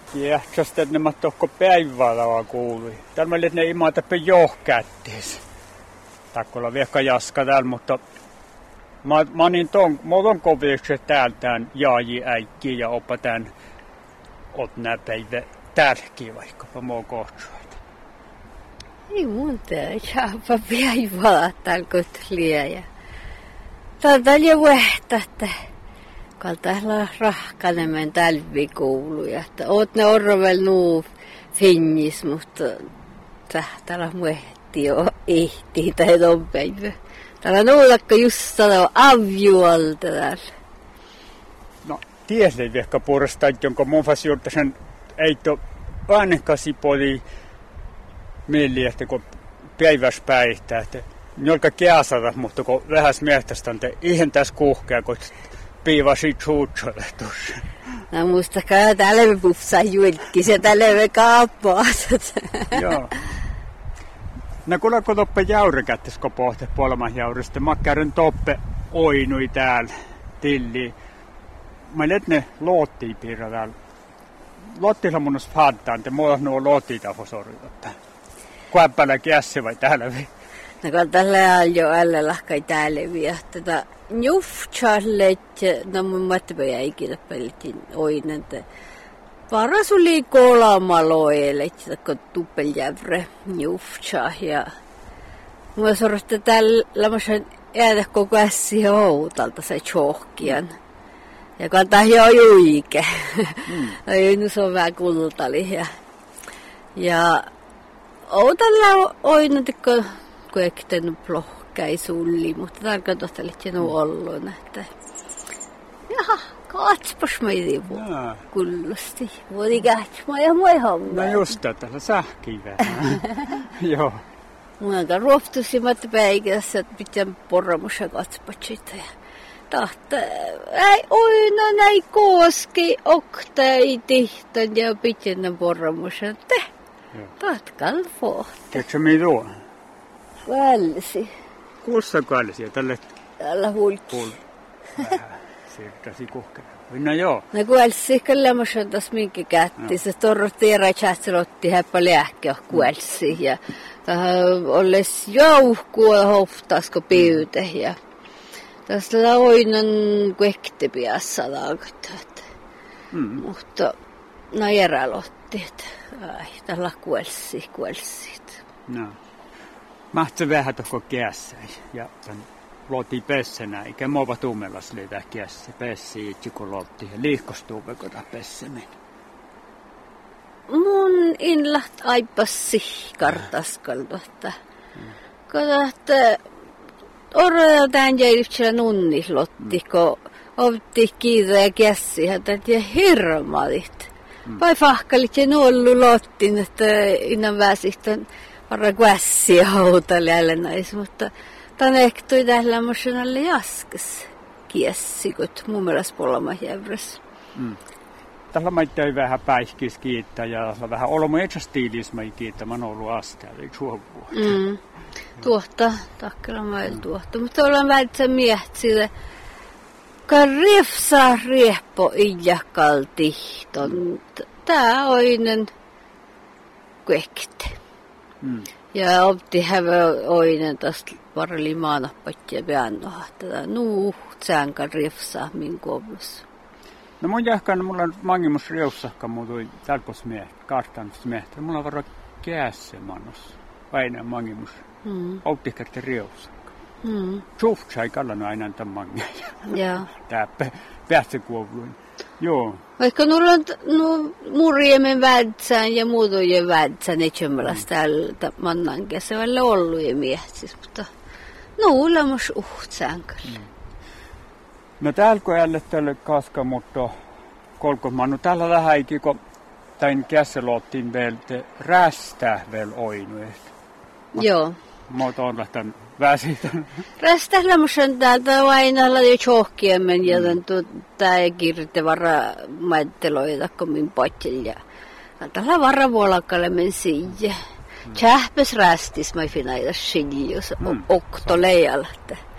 Jähtsästä nämä tokko päivällä kuului. Täällä meillä ne imaatappe johkättiis. Takkola viekka jaska täällä, mutta mä niin mulla on koviksi täältään jaaji äikkiä ja oppa tän ot nää päivä tärkiä vaikkapa muu kohtuuta. Ei muuta, jaapa päivällä täällä kotliä. Täältä jo vähtätte. Kaltaisella rahkanemen talvikouluja. Oot ne orrovel nuu finnis, mutta tähtäällä muehti jo ehtii tai ton päivä. Täällä nuulakka just sanoo avjuolta täällä. No, tiesei vihka puolesta, jonka mun fasi juurta sen eito vanhekasi poli mieli, että kun päiväs päihtää, että jolka kiasata, mutta kun vähäs miehtästä, että ihan tässä kuhkea, kun piivasi suutsolle tuossa. No muistakaa, täällä me pupsaa julkis ja täällä me kaappaat. Joo. No kun toppe jaurikättis, kun pohti polman jaurista, makkärin toppe oinui täällä tilli. Mä let ne loottii piirra täällä. Lottilla mun olisi fadtaan, te mulla on nuo loottiita fosorilla. Kuäppälä kiässi vai täällä vi? No kun tällä on jo ällä lahkai täällä vi. Tätä juftsalle, no mun mattepäjä ikinä peltin oinen. Paras oli kolamaloille, kun tuppeljävre juftsa. Ja mä sorrosta täällä lämmösen jäädä koko ässi houtalta se tjohkian. Ja kantaa jo juike. Nyt se on vähän kultali. Ja outalla oina tikko kuekten plohkai sulli, mutta tarkoitus oli, että nu ollut. Jaha, katspas mä idivuu kullusti. Vuodi katsma ja moi homma. No just tätä, sähkii vähän. Joo. Mun on ruoftusi matta päikässä, että pitää porramussa katspatsit. Tahta, ei oina näin koski, okta ei tihtan ja pitää porramussa. Tatkal pohti. Tiedätkö mitä tuo? Kälsi. Kuussa kälsiä tälle? Tällä hulkki. Siirtäisi kuhkeen. No joo. No kälsi, kyllä mä sanon taas minkä kätti. Se torrotti erä tjähtselotti häppä lääkkeä kälsi. Ja tähän olles jauhkua hoftasko pyytä. Ja tässä oinan kuektepiassa laakot. Mutta no erälotti. Ai, tällä kuelsit. No. Mahti vähän tuohon kiässäi ja tämän luotiin pessenä, eikä muova tummelas löytää kiässä. Pessi itse kun luotiin ja liihkostuu vekota pessemin. Mun inlaht aipassi kartaskalta, että että orrotaan jäivitsellä nunnislotti, kun opti kiitä ja kiässi, että hirmalit. Vai fahkalit ja nuollu lottin, että innan väsistön varra kuässiä hautalle jälle näis, mutta tän ehtoi tällä musionalle jaskas kiessikot mun mielestä polma jävräs. Tällä mä ei vähän päihkis kiittää ja vähän olemme etsästiilismä kiittää, mä oon ollut asteella, eikö suovua? Tuohta, takkella mä en tuohta, mutta ollaan vältsä miehtsillä. Kan riefsaa rieppo iäkaltihton. Tää oinen kuekte. Ja opti hävä oinen tästä varali maanapattia peannoha. Tätä tsänkan riefsaa min koulussa. No mun jahkaan, mulla on mangimus riussakka, muutui tälkosmiehet, kartansmiehet. Mulla on varra käässemannos, aina mangimus. Opti kätte riussakka. Tjuftsa ei kallannut aina tämän mangia. Joo. Tää päästökuovuin. Joo. Vaikka nulla on murjemen vädsään ja muutojen vädsään, ei tjömmäläs täällä mannan kesävällä ollut ja miehtis, mutta nulla myös uhtsäänkär. No täällä kun jälle tälle kaska, mutta kolkomaan, no täällä vähän ikin, kun tain kässelottiin vielä rästää vielä oinu. Joo. Mutta on lähtän väsitän. Räställä musen täältä vainalla jo tjohkiemen ja tää ei kirjoitte varra maitteloita kun min potjel. Tällä varra vuolakalle men siihen. Tjähpes rästis mä finaida siljus oktoleijalla.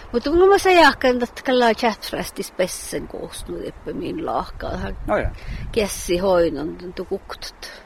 Mutta kun mä se jahkan, että kallaa chaträstis pessen koostunut, että min lahkaa. No ja. Kessi hoinon, tuntuu kuktut.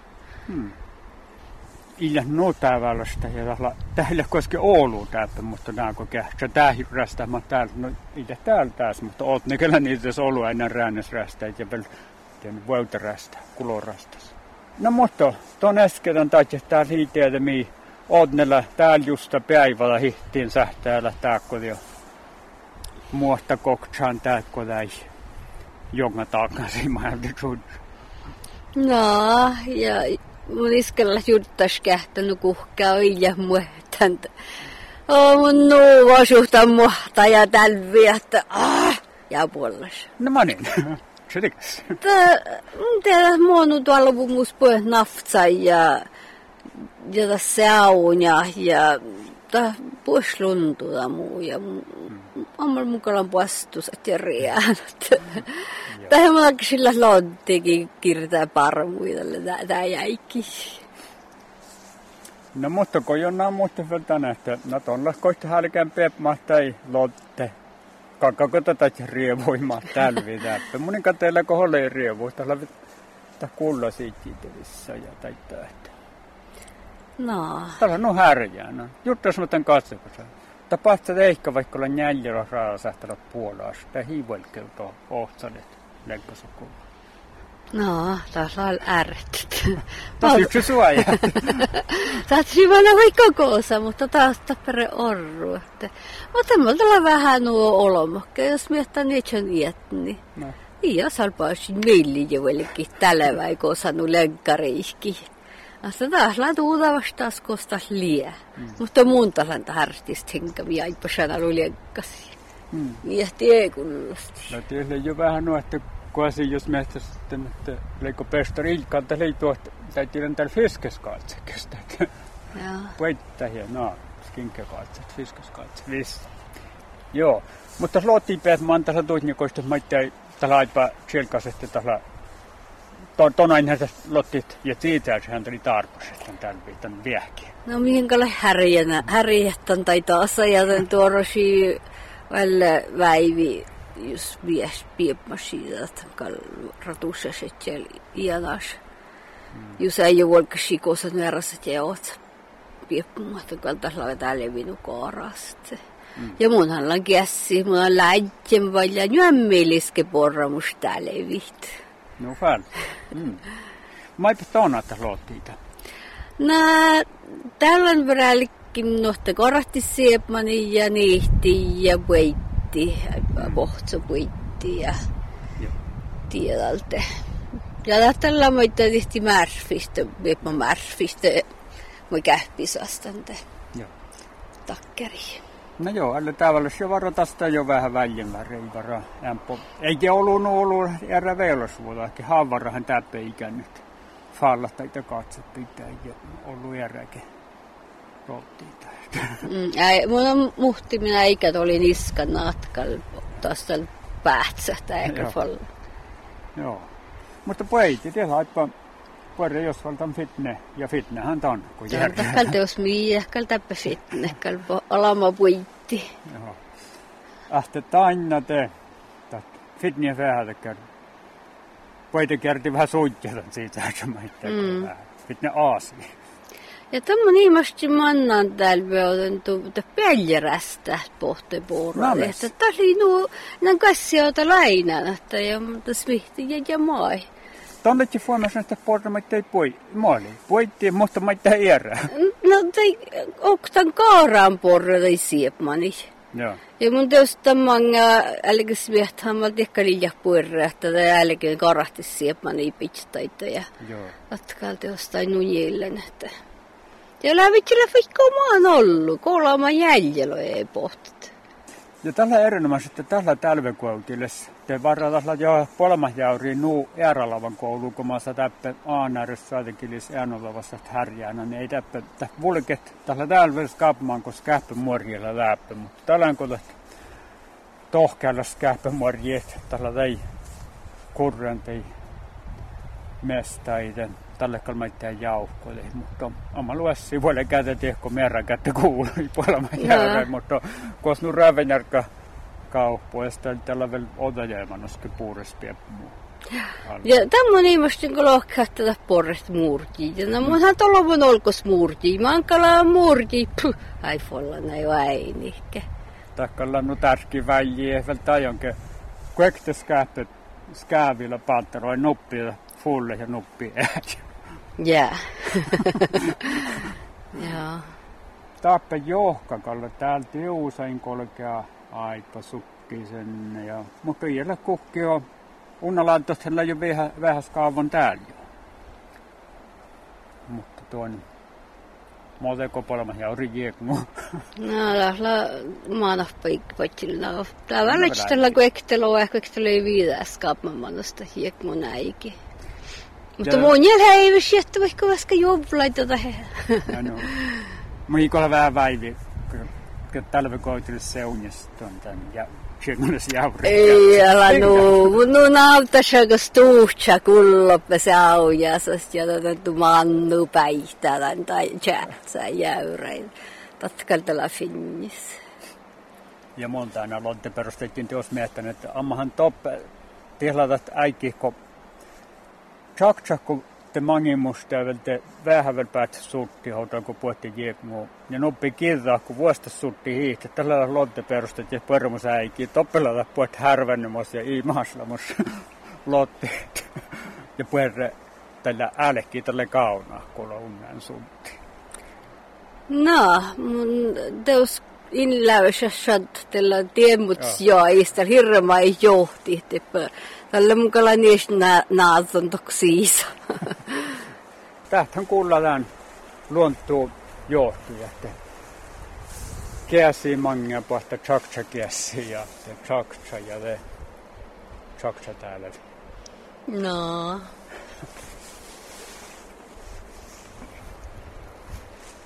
Ilja noutäävälästä ja täällä koske Ouluun täppä, mutta näkö kähtsä tährästä, mä täällä, no ilja täällä taas, mutta oot ne kyllä niitä Oulu aina räänesrästä ja vielä voutarästä, kulorastas. No mutta ton äsken taitse täällä hiiteitä mii ootnella täällä justa päivällä hihtiin sähtäällä tääkko jo muosta koktsaan tääkko täi jonga takaisin maailman sun. No, ja mun iskellä juttas kähtänyt kuhkaa ja muehtantä. Mun nuuva suhtaan muhta ja tälviä, että ja puolella. No mä niin. Se tikäs. Tiedä, muonu tuolla muus puhet naftsa ja tässä saun ja puhes luntua muu ja omalla mukaan puastusat ja riänät. Tähän mä sillä lottikin kirtaa parmuja tää jäikki. No mutta kun jonnaan muuta vielä tänä, että no tuolla koitte hälkään pepmaa tai lotte. Kakako tätä rievoimaa tälvi täppä. Munin kateella koholle ei rievoi, tällä kulla siittiitelissä ja taittaa. No. Tällä on härjää. No. Juttas mä tän katsokossa. Tapahtsa ehkä vaikka olla jäljellä raasahtella Puolaas. Tää hiivoilkeutuu ohtsanet lenkkosukua. No, taas on ärtyt. Taas yksi suoja. Taas hyvänä vaikka koosa, mutta taas tappere orru. Mutta mulla vähän nuo olomakka, jos miettää niitä on iätni. No. Ja salpaasin meille jo velkin tällä vaikka saanut lenkkariihki. Asta taas laatuuta vastaas kostas liä. Mutta muun tasan härstistä henkävi aipa sanalu lenkkasi. Miehti ei kullasti. No tietysti jo vähän nuo, että kuasi jos miestä sitten, että leikko pestari ilkaalta leituot, täytyy täällä fiskeskatsekesta. Joo. Poittaa hienoa, skinkekatset, fiskeskatset, vissi. Joo, mutta luottiin päät mantassa tuitnikoista, että mä ei tällä aipa sielkaisesti tällä tonainhan se lottit ja siitä hän tuli tarpeesta täällä viitan viehkiä. No mihinkällä härjähtän tai taas ajatan tuorosi välle väivi jos vies piepmasiida, että ratussa siellä ianas. Jos ei ole olkasi koosat määrässä ja oot pieppumatta, kun tällä täällä vinu koorasta. Ja munhan on käsi, mun on lähtien paljon nyömmeliske porramus täällä viit. No fäll. Mä eipä tonata lottiita. No, täällä on välikin nohta korahti siepmani ja niihti ja voitti. Pohtso voitti ja tiedälte. Ja tällä mä tehti märfistä, mä märfistä, mä kähpisastante. Joo. Takkeri. No joo, alle tavalla se varo tästä jo vähän väljemmä reivara. Eikä ollut järä veilosvuoda, että haavarahan täppä ikännyt. Fallasta itä katset pitää, eikä ollut järräkin rottiita. Mun on muhti minä ikät oli niskan natkalla tuosta päätsästä eikä falla. Joo, mutta poiti, tiedä, että Puhutaan jos valtaan fitne, ja fitnehän on, kun järjää. Tällä teos miehkäl täppä fitne, kalpo alama puitti. Joo. Ahte aina te, fitneä vähän kerran. Puite kerti vähän suitketan siitä, että mä itse vähän. Fitne aasi. Ja tämä niimasti mannan täällä otettu peljerästä pohtepuorolle. Että tässä oli nuo kassioita lainana, ja smihti ja mai. Tuonnekin Suomessa näistä porramaita ei poittiin, mutta maita ei erää. No, onko tämän kaaraan porra tai siepmani? Joo. Ja mun teosta manga älkää smihtähän mä tehkä liian puerra, että älkää karahti siepmani pitstaita ja atkaa teosta ei nujillen, että... Ja lävitsellä vaikka omaan ollut, kolama jäljellä ei pohtit. Ja tällä erinomaisesti tällä talvekuutilles te varralla jo polmasjauriin nuu Eeralavan kouluun, kun mä saa täppä aanääressä saatekilis äänolavassa härjäänä, niin ei täppä vulket tällä talvella kaapmaan, kun käppä morjella läppä, mutta tällä on kun tohkealla käppä morjeet, tällä ei kurran tai mestaiden. tälle kalmaittain jauhkoille, mutta oma luessi vuoden käytä tehko merran käyttä kuului puolella jääreen, mutta kun nu rävenjärkä kauppuista, tällä vielä otajäämanoskin puurespia muu. Ja tämä on ilmeisesti kun lohkaa tätä porresta muurtia. No munhan tolovon olkos muurtia. Mankala muurtia. Puh, ai folla näin väinikä. Takkalla nu tärki väjiä, vielä tajonke. Kuekte skäävillä panteroi nuppia fulle ja nuppia ääjä. Jää. Joo. Tappe johkakalle täältä usein kolkea aipa sukkisen. Mutta iällä kukki on. Unnalantoisella jo vähän kaavon täällä jo. Mutta tuon muuten kopolma ja ori jiekmu. No lähdellä maanahpaikpatsilla. Tää välitsellä kun ekteloo ei viidäs kaapmanmanosta hiekmun äikin. Mutta mun jäljellä ei vesi, että vaikka vaska juhlaita tähän. No. Mun kolla vähän väivi, kun talvekoitille seunjasta on tän ja ei, älä nu nautasako stuhtsa kulloppe saujasast ja tätä mannu päihtälän tai tjätsä jäyrein. Tatkaltella finnis. Ja monta aina Lotte perustettiin teos miettänyt, että ammahan toppe tihlatat äikihko tjaktjakko te mangimusta ja te vähävel päätä suutti houtaan, kun puhuttiin jiekmuu. Ja noppi kirjaa, kun vuosta suutti hiihti. Tällä Lotte perustettiin permus äikiä. Toppelalla puhut härvennemus ja iimaslamus Lotteet. Ja puhutte tällä äälekkiä tällä kaunaa, kun on unnen suutti. No, mun teos inläysässä tällä tiemuts joista hirma ei johti. Tällä mukalla niistä naazon toksiisa. Tähthän kuullaan luontuu johtuja, että käsi mangia puhta tjaktsa käsi ja tjaktsa ja tjaktsa täällä. No.